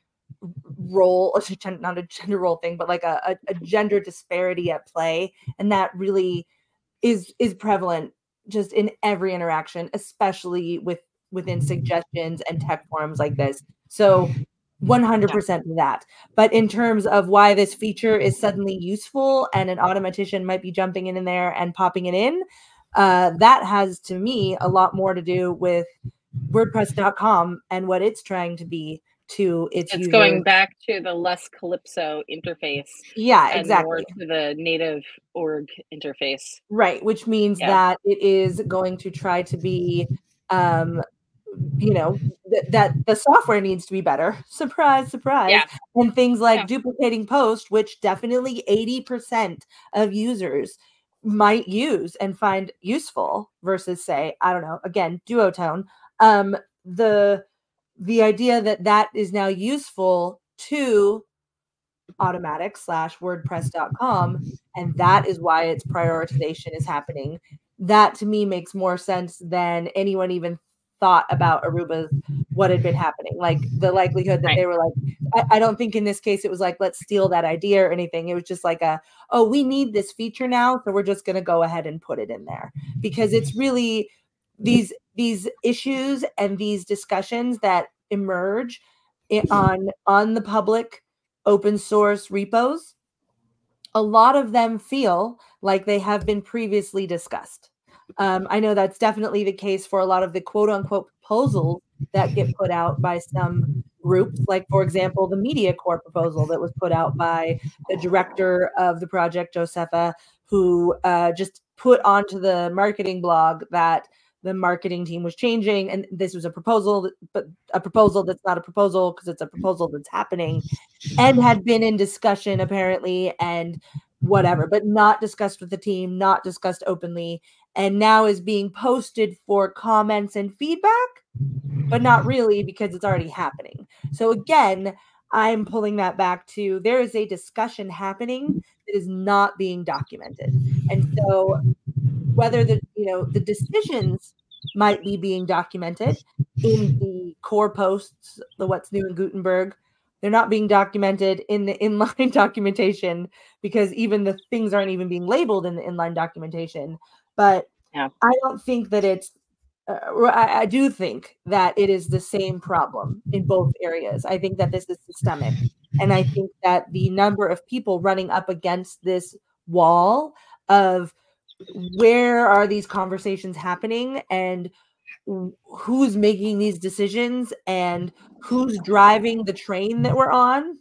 role, not a gender role thing, but like a, a, a gender disparity at play. And that really is, is prevalent just in every interaction, especially with, within suggestions and tech forums like this. So one hundred percent that. But in terms of why this feature is suddenly useful and an automatician might be jumping in, in there and popping it in, uh, that has, to me, a lot more to do with WordPress dot com and what it's trying to be to its, it's users. going back to the less Calypso interface. Yeah, and exactly. more to the native org interface. Right, which means Yeah. that it is going to try to be, um, you know, th- that the software needs to be better. Surprise, surprise. Yeah. And things like Yeah. duplicating post, which definitely eighty percent of users might use and find useful versus, say, I don't know, again, duotone. Um, the the idea that that is now useful to Automattic slash WordPress dot com, and that is why its prioritization is happening. That to me makes more sense than anyone even thought about Aruba's what had been happening. Like the likelihood that Right. they were like, I, I don't think in this case it was like, let's steal that idea or anything. It was just like a, oh, we need this feature now, so we're just going to go ahead and put it in there because it's really these these issues and these discussions that emerge in, on on the public open source repos. A lot of them feel like they have been previously discussed. Um, I know that's definitely the case for a lot of the quote unquote proposals that get put out by some groups, like, for example, the MediaCore proposal that was put out by the director of the project, Josefa, who uh, just put onto the marketing blog that the marketing team was changing, and this was a proposal, but a proposal that's not a proposal because it's a proposal that's happening and had been in discussion apparently and whatever, but not discussed with the team, not discussed openly, and now is being posted for comments and feedback, but not really because it's already happening. So again, I'm pulling that back to there is a discussion happening that is not being documented. And so whether the, you know, the decisions might be being documented in the core posts, the what's new in Gutenberg, they're not being documented in the inline documentation because even the things aren't even being labeled in the inline documentation. But yeah. I don't think that it's, uh, I, I do think that it is the same problem in both areas. I think that this is systemic. And I think that the number of people running up against this wall of where are these conversations happening and who's making these decisions and who's driving the train that we're on,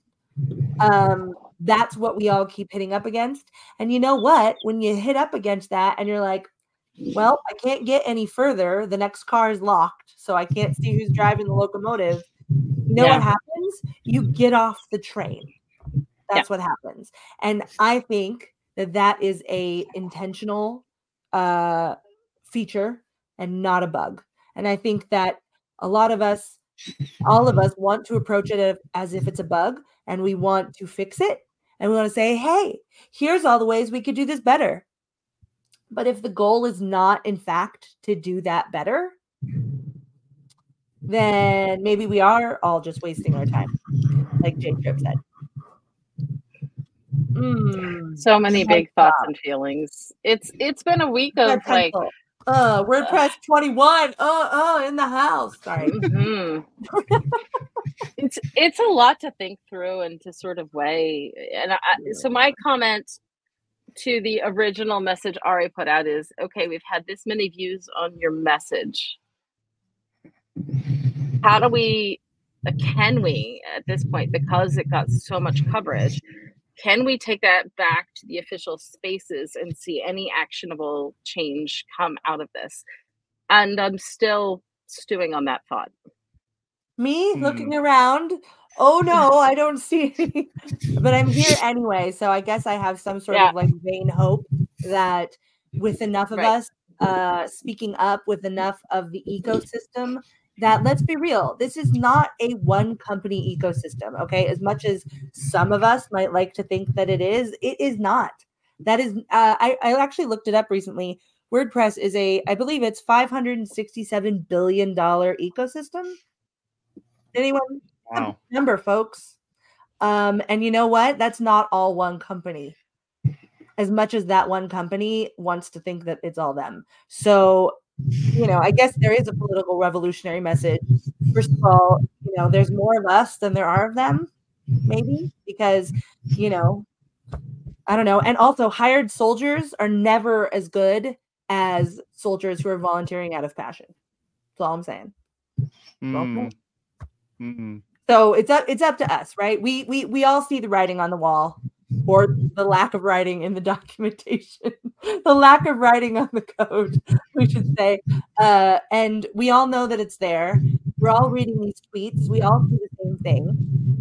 um, that's what we all keep hitting up against. And you know what? When you hit up against that and you're like, well, I can't get any further. The next car is locked, so I can't see who's driving the locomotive. You know Yeah. what happens? You get off the train. That's Yeah. what happens. And I think that that is a intentional uh, feature and not a bug. And I think that a lot of us, all of us want to approach it as if it's a bug and we want to fix it. And we want to say, hey, here's all the ways we could do this better. But if the goal is not, in fact, to do that better, then maybe we are all just wasting our time, like J Trip said. Mm. So many big thoughts and feelings. It's it's been a week of Red like pencil. Uh, WordPress twenty-one. Uh, uh, in the house. Sorry. Mhm. It's it's a lot to think through and to sort of weigh. And I, so my comment to the original message Ari put out is, okay, we've had this many views on your message. How do we, uh, can we, at this point, because it got so much coverage, can we take that back to the official spaces and see any actionable change come out of this? And I'm still stewing on that thought. Me looking around. Oh no, I don't see any. But I'm here anyway, so I guess I have some sort Yeah. of like vain hope that with enough of Right. us uh, speaking up, with enough of the ecosystem, that let's be real, this is not a one company ecosystem. Okay, as much as some of us might like to think that it is, it is not. That is, uh, I I actually looked it up recently. WordPress is a, I believe it's five hundred sixty-seven billion dollar ecosystem. Anyone? Wow. Number, folks. Um, and you know what? That's not all one company. As much as that one company wants to think that it's all them. So, you know, I guess there is a political revolutionary message. First of all, you know, there's more of us than there are of them, maybe, because, you know, I don't know. And also, hired soldiers are never as good as soldiers who are volunteering out of passion. That's all I'm saying. That's all I'm saying. Mm. Mm. So it's up it's up to us, right? We we we all see the writing on the wall, or the lack of writing in the documentation, the lack of writing on the code, we should say. Uh, and we all know that it's there. We're all reading these tweets. We all see the same thing.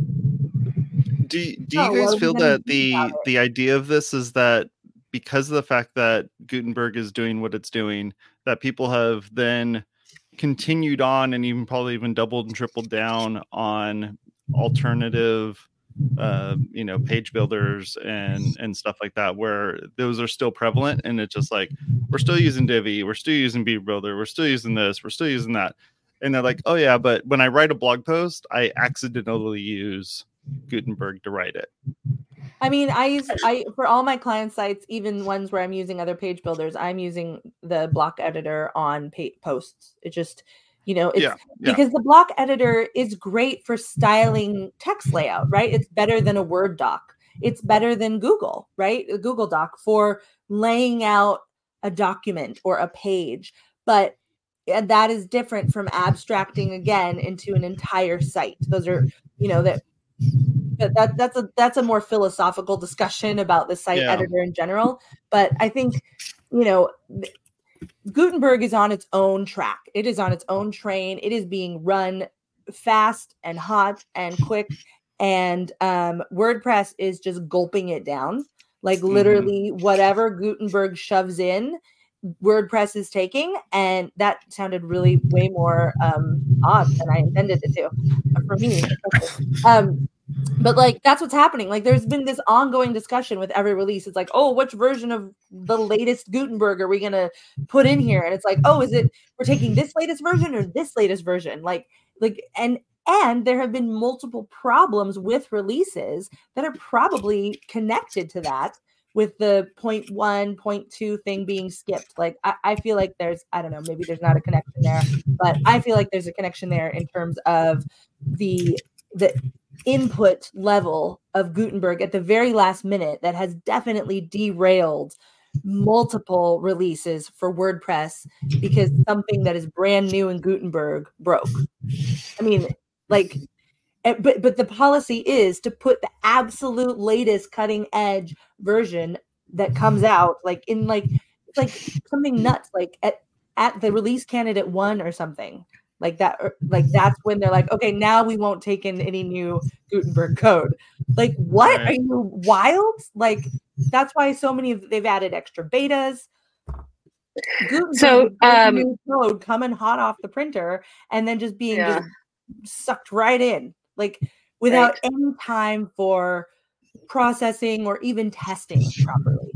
Do do So you what guys are we feel gonna that do the about it? the idea of this is that because of the fact that Gutenberg is doing what it's doing, that people have then continued on and even probably even doubled and tripled down on alternative uh you know page builders and and stuff like that, where those are still prevalent, and it's just like, we're still using Divi, we're still using Beaver Builder, we're still using this, we're still using that, and they're like, oh yeah, but when I write a blog post, I accidentally use Gutenberg to write it. I mean, I use I for all my client sites, even ones where I'm using other page builders, I'm using the block editor on pa- posts. It just, you know, it's Yeah, yeah. because the block editor is great for styling text layout, right? It's better than a Word doc. It's better than Google, right? A Google Doc for laying out a document or a page. But uh, that is different from abstracting again into an entire site. Those are, you know, that but that that's a that's a more philosophical discussion about the site Yeah. editor in general. But I think, you know, Gutenberg is on its own track. It is on its own train. It is being run fast and hot and quick. And um, WordPress is just gulping it down. Like literally whatever Gutenberg shoves in, WordPress is taking. And that sounded really way more um, odd than I intended it to for me. Um, but like that's what's happening. Like there's been this ongoing discussion with every release. It's like, oh, which version of the latest Gutenberg are we gonna put in here? And it's like, oh, is it we're taking this latest version or this latest version? Like, like and and there have been multiple problems with releases that are probably connected to that, with the point one, point two thing being skipped. Like I, I feel like there's, I don't know, maybe there's not a connection there, but I feel like there's a connection there in terms of the the input level of Gutenberg at the very last minute that has definitely derailed multiple releases for WordPress because something that is brand new in Gutenberg broke. I mean, like, but but the policy is to put the absolute latest cutting edge version that comes out, like in like it's like something nuts, like at at the release candidate one or something. Like that, or, like that's when they're like, okay, now we won't take in any new Gutenberg code. Like, what Right. are you wild? Like, that's why so many of they've added extra betas. Gutenberg So, is brand um, new code coming hot off the printer and then just being Yeah. just sucked right in, like without any time for processing or even testing properly.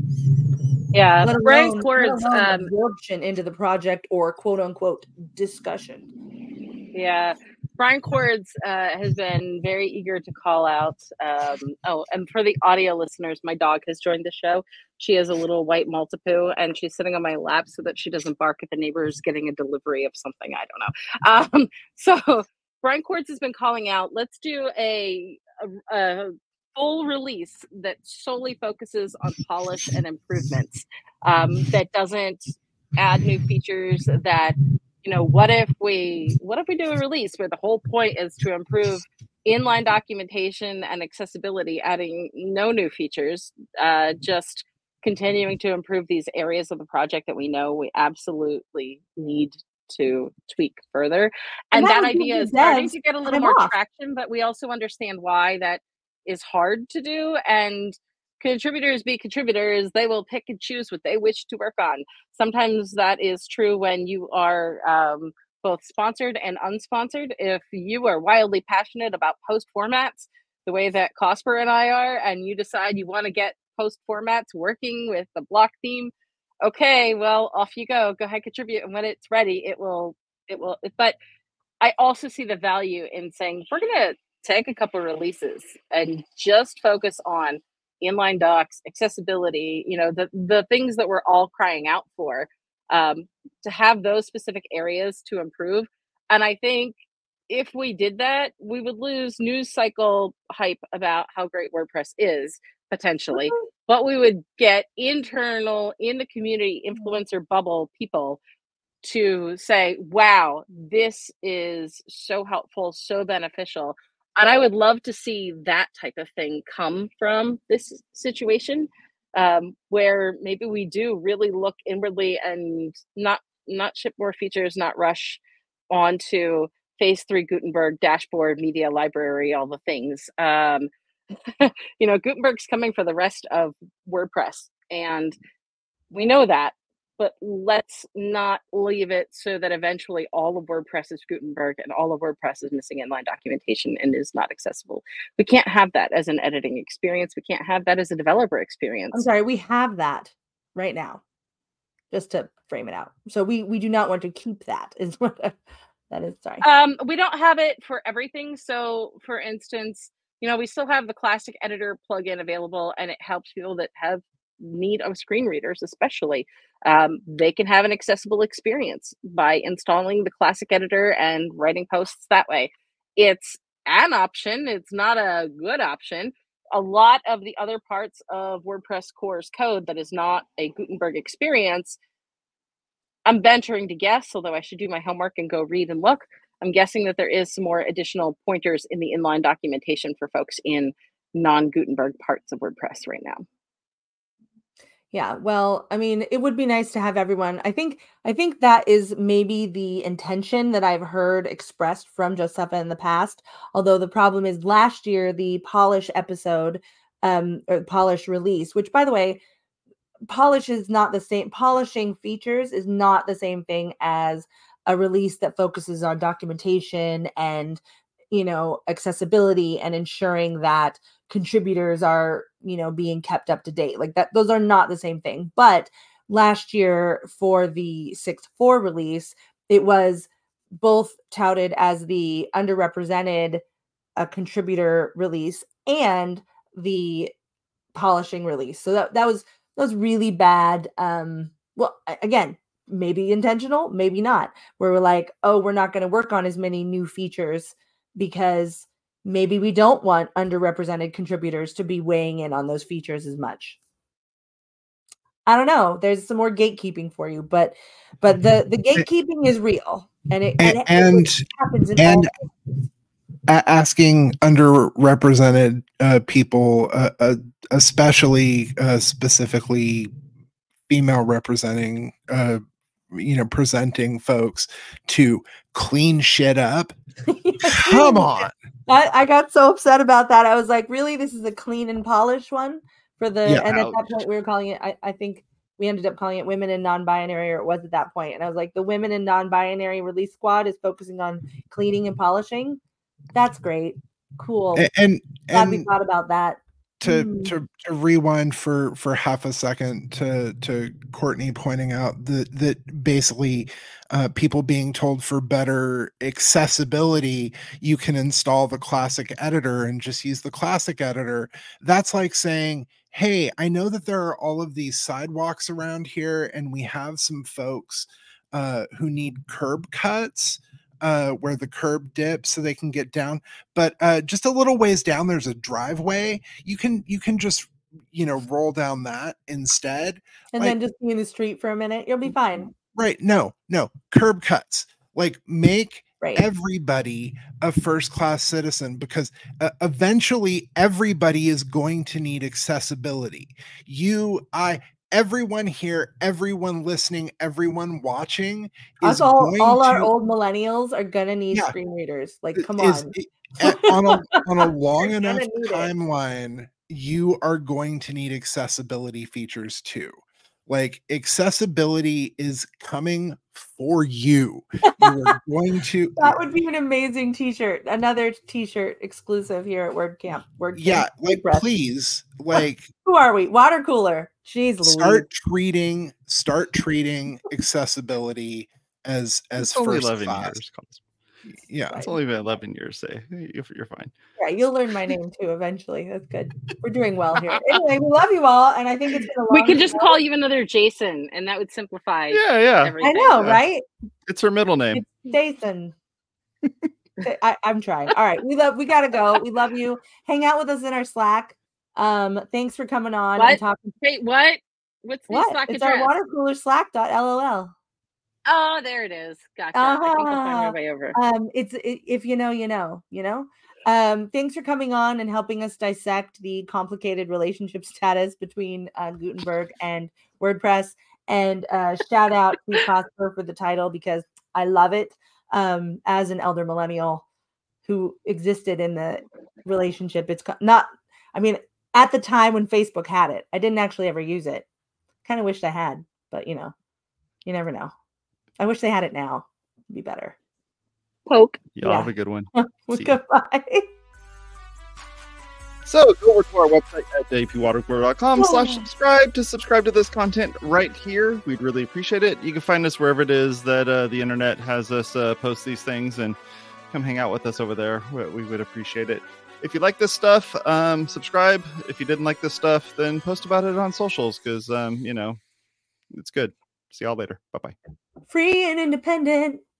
Yeah, Let Brian alone, let Kord's, alone um, absorption into the project or quote unquote discussion. yeah, Brian Cords uh, has been very eager to call out. Um, oh, and for the audio listeners, my dog has joined the show. She is a little white Maltipoo, and she's sitting on my lap so that she doesn't bark at the neighbors getting a delivery of something. I don't know. Um, so Brian Cords has been calling out, let's do a, a, a full release that solely focuses on polish and improvements, um, that doesn't add new features, that, you know, what if we what if we do a release where the whole point is to improve inline documentation and accessibility, adding no new features, uh, just continuing to improve these areas of the project that we know we absolutely need to tweak further. And, and that, that idea is starting to get a little more off. traction, but we also understand why that is hard to do. And contributors be contributors. They will pick and choose what they wish to work on. Sometimes that is true when you are um, both sponsored and unsponsored. If you are wildly passionate about post formats, the way that Cosper and I are, and you decide you want to get post formats working with the block theme, okay, well, off you go. Go ahead, contribute. And when it's ready, it will, it will. But I also see the value in saying, if we're going to take a couple releases and just focus on inline docs, accessibility, you know, the, the things that we're all crying out for, um, to have those specific areas to improve. And I think if we did that, we would lose news cycle hype about how great WordPress is, potentially, but we would get internal, in the community, influencer bubble people to say, wow, this is so helpful, so beneficial. And I would love to see that type of thing come from this situation, um, where maybe we do really look inwardly and not not ship more features, not rush onto phase three Gutenberg, dashboard, media library, all the things. Um, you know, Gutenberg's coming for the rest of WordPress, and we know that. But let's not leave it so that eventually all of WordPress is Gutenberg and all of WordPress is missing inline documentation and is not accessible. We can't have that as an editing experience. We can't have that as a developer experience. I'm sorry, we have that right now, just to frame it out. So we we do not want to keep that, is what that is. Sorry. Um, we don't have it for everything. So for instance, you know, we still have the classic editor plugin available, and it helps people that have need of screen readers, especially. Um, they can have an accessible experience by installing the classic editor and writing posts that way. It's an option. It's not a good option. A lot of the other parts of WordPress core's code that is not a Gutenberg experience, I'm venturing to guess, although I should do my homework and go read and look, I'm guessing that there is some more additional pointers in the inline documentation for folks in non-Gutenberg parts of WordPress right now. Yeah, well, I mean, it would be nice to have everyone. I think I think that is maybe the intention that I've heard expressed from Josepha in the past. Although the problem is last year, the Polish episode, um, or Polish release, which by the way, polish is not the same. Polishing features is not the same thing as a release that focuses on documentation and, you know, accessibility and ensuring that contributors are, you know, being kept up to date. Like that, those are not the same thing. But last year for the six point four release, it was both touted as the underrepresented uh, contributor release and the polishing release. So that, that was that was really bad. Um, well, again, maybe intentional, maybe not. Where we're like, oh, we're not going to work on as many new features because maybe we don't want underrepresented contributors to be weighing in on those features as much. I don't know. There's some more gatekeeping for you, but but the, the gatekeeping is real, and it and, and, it happens in and all asking underrepresented uh, people, uh, uh, especially uh, specifically female representing, uh, you know, presenting folks to clean shit up. Come on. I, I got so upset about that. I was like, really? This is a clean and polished one for the, yeah, and at that point we were calling it, I, I think we ended up calling it women and non-binary, or it was at that point. And I was like, the women and non-binary release squad is focusing on cleaning and polishing. That's great. Cool. And, and, Glad and we thought about that. to, Mm. to to rewind for for half a second to to Courtney pointing out that that basically uh, people being told for better accessibility you can install the classic editor and just use the classic editor. That's like saying, hey, I know that there are all of these sidewalks around here and we have some folks uh, who need curb cuts uh, where the curb dips so they can get down. But uh, just a little ways down, there's a driveway. You can you can just you know roll down that instead. And Like, then just be in the street for a minute. You'll be fine. right? No, no curb cuts. Like make Right. everybody a first class citizen because uh, eventually everybody is going to need accessibility. You, I. Everyone here, everyone listening, everyone watching Us is all, going all to our old millennials are gonna need Yeah. screen readers. Like, come is on. a- on a on a long You're enough gonna need it. timeline, you are going to need accessibility features too. Like accessibility is coming for you. You are going to That would be an amazing T-shirt. Another T-shirt exclusive here at WordCamp. WordCamp. yeah, like WordPress. please, like Who are we? Water cooler. Jeez, Louise. start treating start treating accessibility as as It's only first eleven class. years. Cosmo. Yeah, It's only been eleven years. Say you're, you're fine. Yeah, you'll learn my name too eventually. That's good. We're doing well here. Anyway, we love you all, and I think it's been a long. We could just show. call you another Jason, and that would simplify Yeah, yeah. everything. I know, Yeah. right? It's her middle name. It's Jason. I, I'm trying. All right, we love. We gotta go. We love you. Hang out with us in our Slack. Um, thanks for coming on What? and talking. Wait, what? What's the What? Slack It's address? our water cooler Slack dot lol. Oh, there it is. Gotcha. I think I'll find my Uh-huh. way over. Um, it's it, if you know, you know, you know. Um, thanks for coming on and helping us dissect the complicated relationship status between uh, Gutenberg and WordPress. And uh, shout out to Prosper for the title because I love it. Um, as an elder millennial who existed in the relationship, it's co- not. I mean, at the time when Facebook had it, I didn't actually ever use it. Kind of wished I had, but you know, you never know. I wish they had it now. It'd be better. Poke. Y'all Yeah. have a good one. Well, See ya. goodbye. So go over to our website at j p watercooler dot com slash Oh. subscribe to subscribe to this content right here. We'd really appreciate it. You can find us wherever it is that uh, the internet has us uh, post these things and come hang out with us over there. We, we would appreciate it. If you like this stuff, um, subscribe. If you didn't like this stuff, then post about it on socials because, um, you know, it's good. See y'all later. Bye-bye. Free and independent.